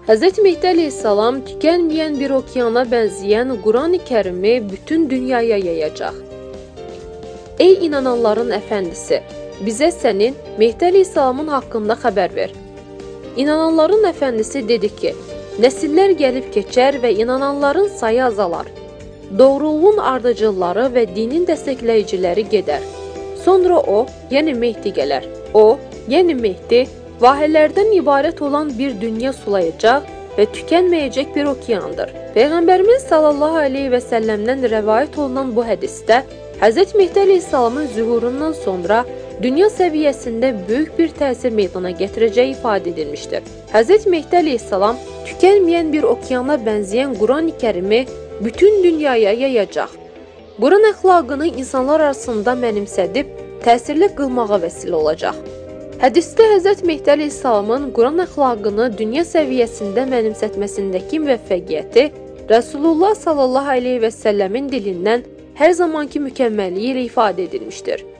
Hz. Mehdi Aleyhisselam tükenmeyen bir okeana benzeyen Kur'an-ı Kerim'i bütün dünyaya yayacaq. Ey inananların efendisi, bizə sənin Mehdi Aleyhisselamın haqqında xəbər ver. İnananların efendisi dedi ki, nəsillər gəlib keçər və inananların sayı azalar. Doğruluğun ardıcılları və dinin dəstəkləyiciləri gedər. Sonra o, yəni Mehdi gələr. O, yəni Mehdi, vahələrdən ibarət olan bir dünya sulayacaq və tükənməyəcək bir okeandır. Peyğəmbərimiz sallallahu aleyhi və səlləmdən rəvayət olunan bu hədisdə Hz. Mehdi Aleyhisselamın zühurundan sonra dünya səviyyəsində böyük bir təsir meydana gətirəcəyi ifadə edilmişdir. Hz. Mehdi Aleyhisselam tükənməyən bir okeana bənzəyən Kur'an-ı Kerimi bütün dünyaya yayacaq. Quran əxlaqını insanlar arasında mənimsədib, təsirli qılmağa vəsilə olacaq. Hədisdə Hz. Mehdi Aleyhisselamın Quran əxlaqını dünya səviyyəsində mənimsətməsindəki müvəffəqiyyəti Rasulullah sallallahu aleyhi və səlləmin dilindən hər zamanki mükəmməlliyi ilə ifadə edilmişdir.